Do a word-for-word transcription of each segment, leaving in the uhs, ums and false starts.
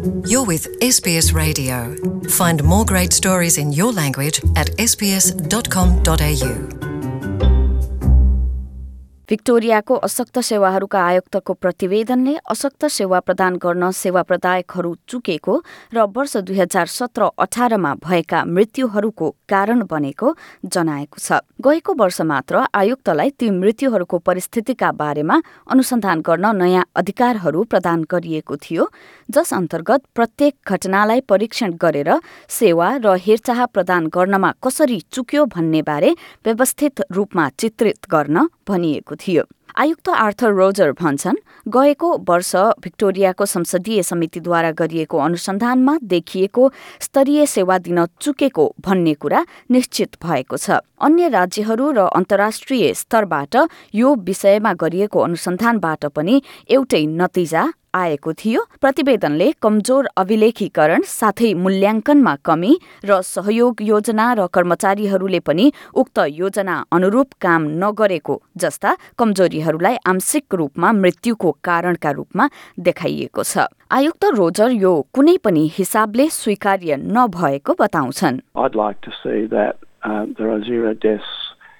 You're with S B S Radio. Find more great stories in your language at s b s dot com dot a u. भिक्टोरियाको अशक्त सेवाहरूका आयुक्तको प्रतिवेदनले अशक्त सेवा प्रदान गर्न सेवा प्रदायकहरू चुकेको र वर्ष दुई हजार सत्र अठारमा भएका मृत्युहरूको कारण बनेको जनाएको छ। गएको वर्ष मात्र आयुक्तलाई ती मृत्युहरूको परिस्थितिका बारेमा अनुसन्धान गर्न नयाँ अधिकारहरू प्रदान गरिएको थियो, जस अन्तर्गत प्रत्येक घटनालाई परीक्षण गरेर सेवा र हेरचाह प्रदान गर्नमा कसरी चुक्यो भन्ने बारे व्यवस्थित रूपमा चित्रित गर्न भनिएको थियो। आयुक्त आर्थर रोजर भन्छन्, गएको वर्ष भिक्टोरियाको संसदीय समितिद्वारा गरिएको अनुसन्धानमा देखिएको स्तरीय सेवा दिन चुकेको भन्ने कुरा निश्चित भएको छ। अन्य राज्यहरू र अन्तर्राष्ट्रिय स्तरबाट यो विषयमा गरिएको अनुसन्धानबाट पनि एउटै नतिजा आएको थियो। प्रतिवेदनले कमजोर अभिलेखीकरण साथै मूल्याङ्कनमा कमी र सहयोग योजना र कर्मचारीहरूले पनि उक्त योजना अनुरूप काम नगरेको जस्ता कमजोरीहरूलाई आंशिक रूपमा मृत्युको कारणका रूपमा देखाइएको छ। आयुक्त रोजर यो कुनै पनि हिसाबले स्वीकार्य नभएको बताउँछन्। I'd like to see that uh, there are zero deaths,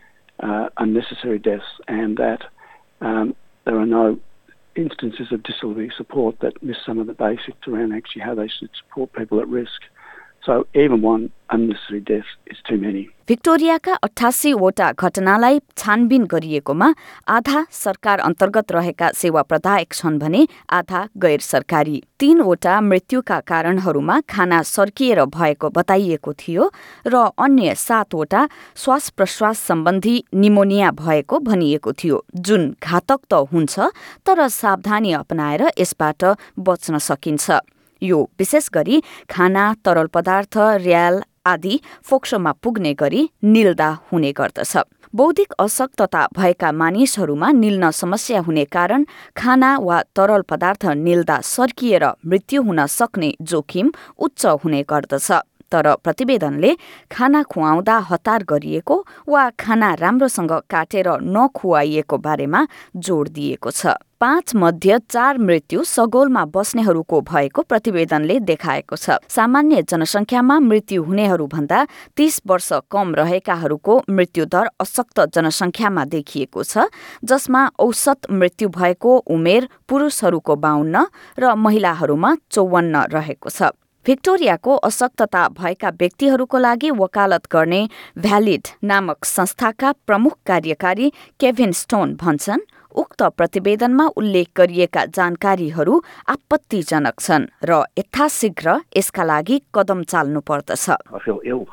uh, unnecessary deaths, and that um, there are no instances of disability support that miss some of the basics around actually how they should support people at risk. So even one unnecessary death is too many. भिक्टोरियाका अठासी वटा घटनालाई छानबिन गरिएकोमा आधा सरकार अन्तर्गत रहेका सेवा प्रदायक छन् भने आधा गैर सरकारी। तीनवटा मृत्युका कारणहरूमा खाना सर्किएर भएको बताइएको थियो र अन्य सातवटा श्वास प्रश्वास सम्बन्धी निमोनिया भएको भनिएको थियो, जुन घातक त हुन्छ तर सावधानी अपनाएर यसबाट बच्न सकिन्छ। यो विशेष गरी खाना, तरल पदार्थ, र्याल आदि फोक्सोमा पुग्ने गरी निल्दा हुने गर्दछ। बौद्धिक अशक्तता भएका मानिसहरूमा निल्न समस्या हुने कारण खाना वा तरल पदार्थ निल्दा सर्किएर मृत्यु हुन सक्ने जोखिम उच्च हुने गर्दछ। तर प्रतिवेदनले खाना खुवाउँदा हतार गरिएको वा खाना राम्रोसँग काटेर नखुवाइएको बारेमा जोड दिएको छ। पाँच मध्ये चार मृत्यु सगोलमा बस्नेहरूको भएको प्रतिवेदनले देखाएको छ। सामान्य जनसङ्ख्यामा मृत्यु हुनेहरूभन्दा तीस वर्ष कम रहेकाहरूको मृत्युदर अशक्त जनसङ्ख्यामा देखिएको छ, जसमा औसत मृत्यु भएको उमेर पुरुषहरूको बाउन्न र महिलाहरूमा चौवन्न रहेको छ। भिक्टोरियाको अशक्तता भएका व्यक्तिहरूको लागि वकालत गर्ने भ्यालिड नामक संस्थाका प्रमुख कार्यकारी केभिन स्टोन भन्छन्, उक्त प्रतिवेदनमा उल्लेख गरिएका जानकारीहरू आपत्तिजनक छन् र यथाशीघ्र यसका लागि कदम चाल्नु पर्दछ। I feel ill.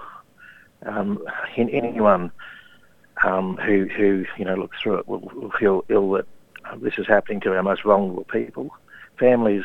Um, anyone um, who, who you know looks through it will, will feel ill that uh, this is happening to our most vulnerable people. Families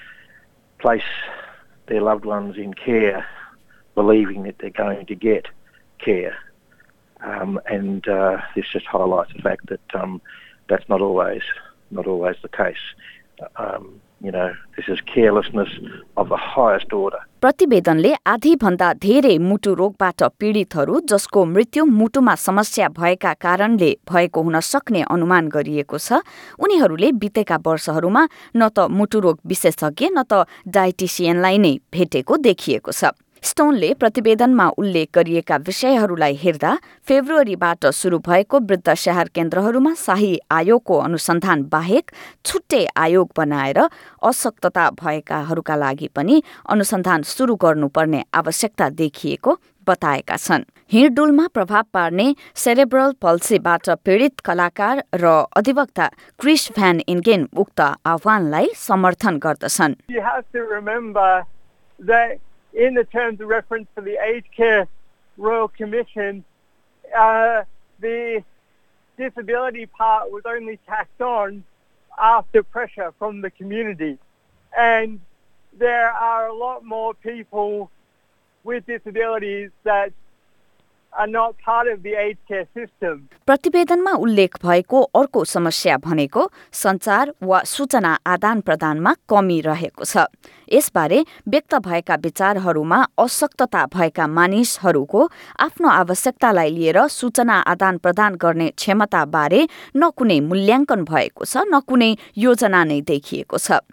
place their loved ones in care, believing that they're going to get care, um, and uh, this just highlights the fact that um, that's not always not always the case. Um, you know, this is carelessness of the highest order. प्रतिवेदनले आधी भन्दा धेरै मुटु रोगबाट पीडितहरू जसको मृत्यु मुटुमा समस्या भएका कारणले भएको हुन सक्ने अनुमान गरिएको छ, उनीहरूले बितेका वर्षहरूमा न त मुटु रोग विशेषज्ञ न त डायटिसियनलाई नै भेटेको देखिएको छ। स्टोनले प्रतिवेदनमा उल्लेख गरिएका विषयहरूलाई हेर्दा फेब्रुअरीबाट सुरु भएको वृद्ध स्याहार केन्द्रहरूमा शाही आयोगको अनुसन्धान बाहेक छुट्टै आयोग बनाएर अशक्तता भएकाहरूका लागि पनि अनुसन्धान सुरु गर्नुपर्ने आवश्यकता देखिएको बताएका छन्। हिँडडुलमा प्रभाव पार्ने सेरेब्रल पल्सीबाट पीडित कलाकार र अधिवक्ता क्रिस भ्यान इन्गेन उक्त आह्वानलाई समर्थन गर्दछन्। You have to remember that in the terms of reference for the Aged Care Royal Commission, uh, the disability part was only tacked on after pressure from the community. And there are a lot more people with disabilities that are not part of the aged care system. प्रतिवेदनमा उल्लेख भएको अर्को समस्या भनेको सञ्चार वा सूचना आदान प्रदानमा कमी रहेको छ। यसबारे व्यक्त भएका विचारहरूमा अशक्तता भएका मानिसहरूको आफ्नो आवश्यकतालाई लिएर सूचना आदान प्रदान गर्ने क्षमता बारे न कुनै मूल्याङ्कन भएको छ न कुनै योजना नै देखिएको छ।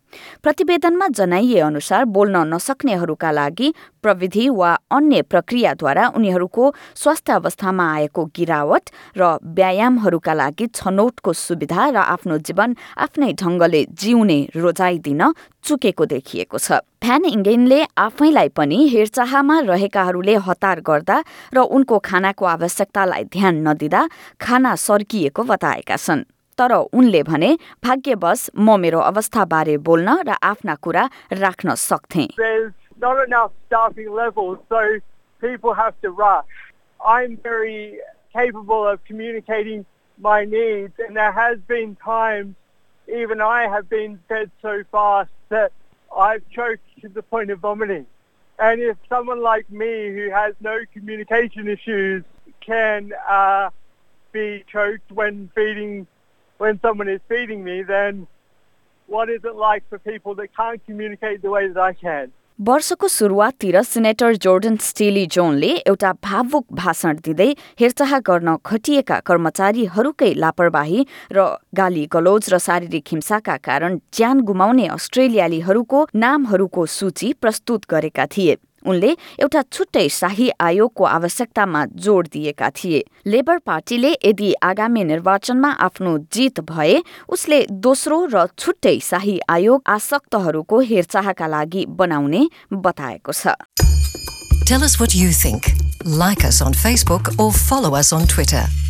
प्रतिवेदनमा जनाइए अनुसार बोल्न नसक्नेहरूका लागि प्रविधि वा अन्य प्रक्रियाद्वारा उनीहरूको स्वास्थ्य अवस्थामा आएको गिरावट र व्यायामहरूका लागि छनौटको सुविधा र आफ्नो जीवन आफ्नै ढंगले जिउने रोजाइ दिन चुकेको देखिएको छ। फ्यान इङ्गेनले आफैलाई पनि हेरचाहमा रहेकाहरूले हतार गर्दा र उनको खानाको आवश्यकतालाई ध्यान नदिँदा खाना सर्किएको बताएका छन्। तर उनले भने भाग्यवश म मेरो अवस्थाबारे बोल्न र आफ्ना कुरा राख्न सक्थे। There's not enough staffing levels, so people have to rush. I'm very capable of communicating my needs, and there has been times even I have been fed so fast that I've choked to the point of vomiting. And if someone like me who has no communication issues can uh, be choked when feeding when someone is feeding me, then what is it like for people that can't communicate the way that I can? वर्षको सुरुवाततिर senator Jordan स्टेली जोनले एउटा भावुक भाषण दिँदै हेरचाह गर्न खटिएका कर्मचारीहरूकै लापरवाही र गाली गलौज र शारीरिक हिंसाका कारण ज्यान गुमाउने अस्ट्रेलियालीहरूको नामहरूको सूची प्रस्तुत गरेका थिए। उनले एउटा छुट्टै शाही आयोगको आवश्यकतामा जोड दिएका थिए। लेबर पार्टीले यदि आगामी निर्वाचनमा आफ्नो जित भए उसले दोस्रो र छुट्टै शाही आयोग आसक्तहरूको हेरचाहका लागि बनाउने बताएको छ। Tell us what you think. Like us on Facebook or follow us on Twitter.